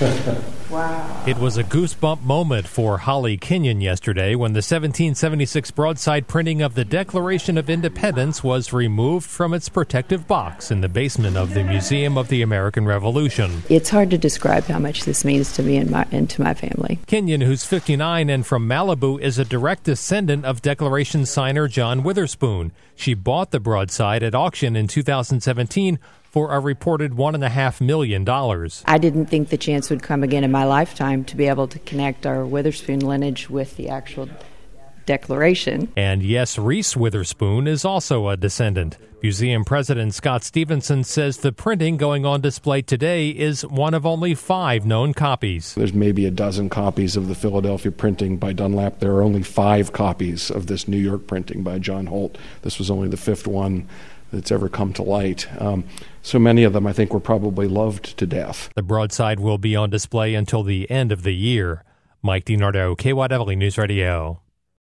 Wow. It was a goosebump moment for Holly Kenyon yesterday when the 1776 broadside printing of the Declaration of Independence was removed from its protective box in the basement of the Museum of the American Revolution. It's hard to describe how much this means to me and to my family. Kenyon, who's 59 and from Malibu, is a direct descendant of Declaration signer John Witherspoon. She bought the broadside at auction in 2017 for a reported $1.5 million. I didn't think the chance would come again in my lifetime to be able to connect our Witherspoon lineage with the actual Declaration. And yes, Reese Witherspoon is also a descendant. Museum President Scott Stevenson says the printing going on display today is one of only 5 known copies. There's maybe a dozen copies of the Philadelphia printing by Dunlap. There are only 5 copies of this New York printing by John Holt. This was only the 5th one that's ever come to light. So many of them, I think, were probably loved to death. The broadside will be on display until the end of the year. Mike DiNardo, KYW News Radio.